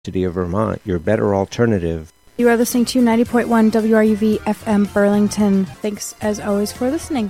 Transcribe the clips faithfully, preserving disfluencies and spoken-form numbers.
University of Vermont, your better alternative. You are listening to ninety point one W R U V F M Burlington. Thanks, as always, for listening.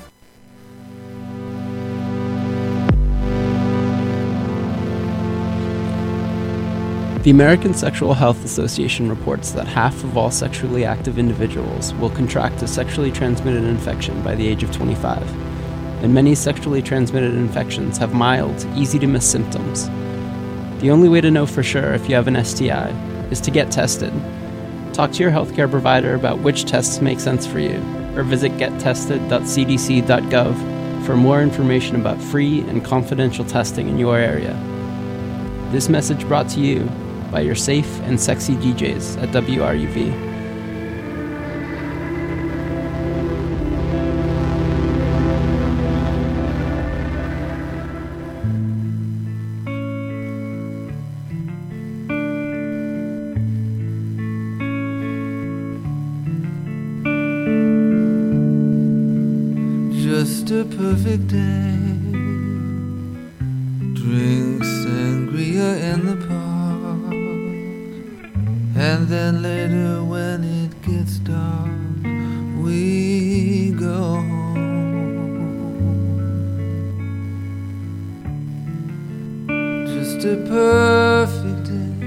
The American Sexual Health Association reports that half of all sexually active individuals will contract a sexually transmitted infection by the age of twenty-five, and many sexually transmitted infections have mild, easy-to-miss symptoms. The only way to know for sure if you have an S T I is to get tested. Talk to your healthcare provider about which tests make sense for you, or visit get tested dot c d c dot gov for more information about free and confidential testing in your area. This message brought to you by your safe and sexy D Js at W R U V. Just a perfect day. Drink sangria in the park, and then later when it gets dark, we go home. Just a perfect day.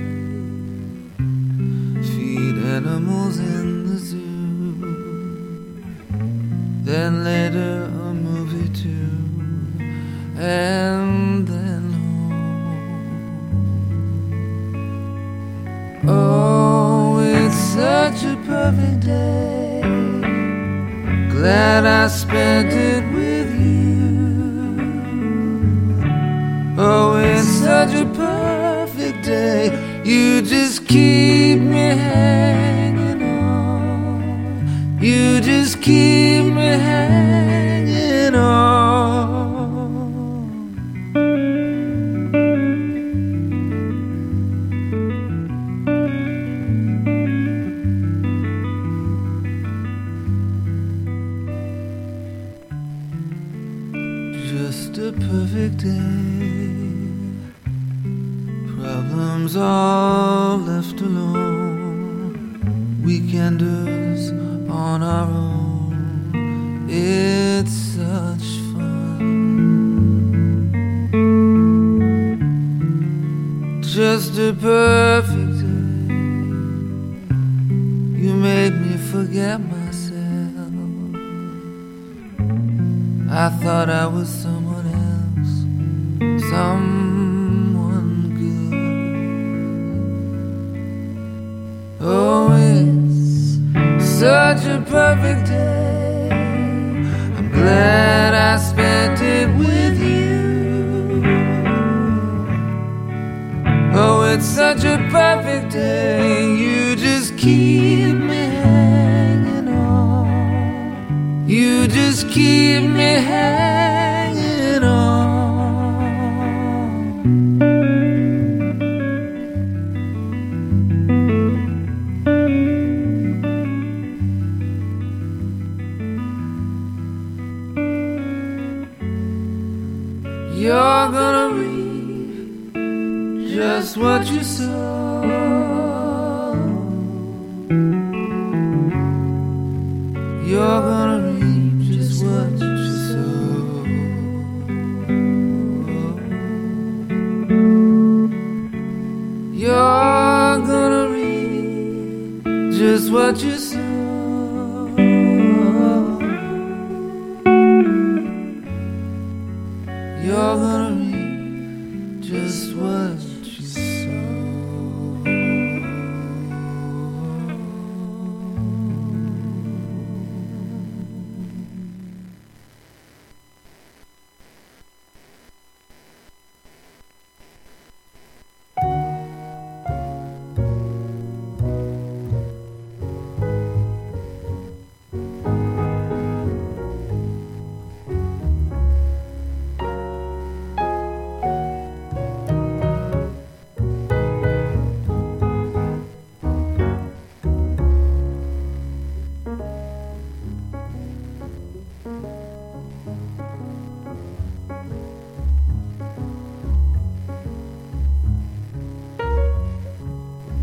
Feed animals in the zoo, then later a movie too, and then home. Oh, it's such a perfect day. Glad I spent it with you. Oh, it's such a perfect day. You just keep me hanging on. You just keep me hanging on. Just a perfect day. Problems all left alone. Weekenders on our own. It's such fun. Just a perfect day. You made me forget myself. I thought I was someone else, someone good. Oh, it's such a perfect day. I'm glad I spent it with you. Oh, it's such a perfect day. You just keep me hanging on. You just keep me hanging on. You're gonna reap just what you sow. You're gonna reap just what you sow. You're gonna reap just what you sow.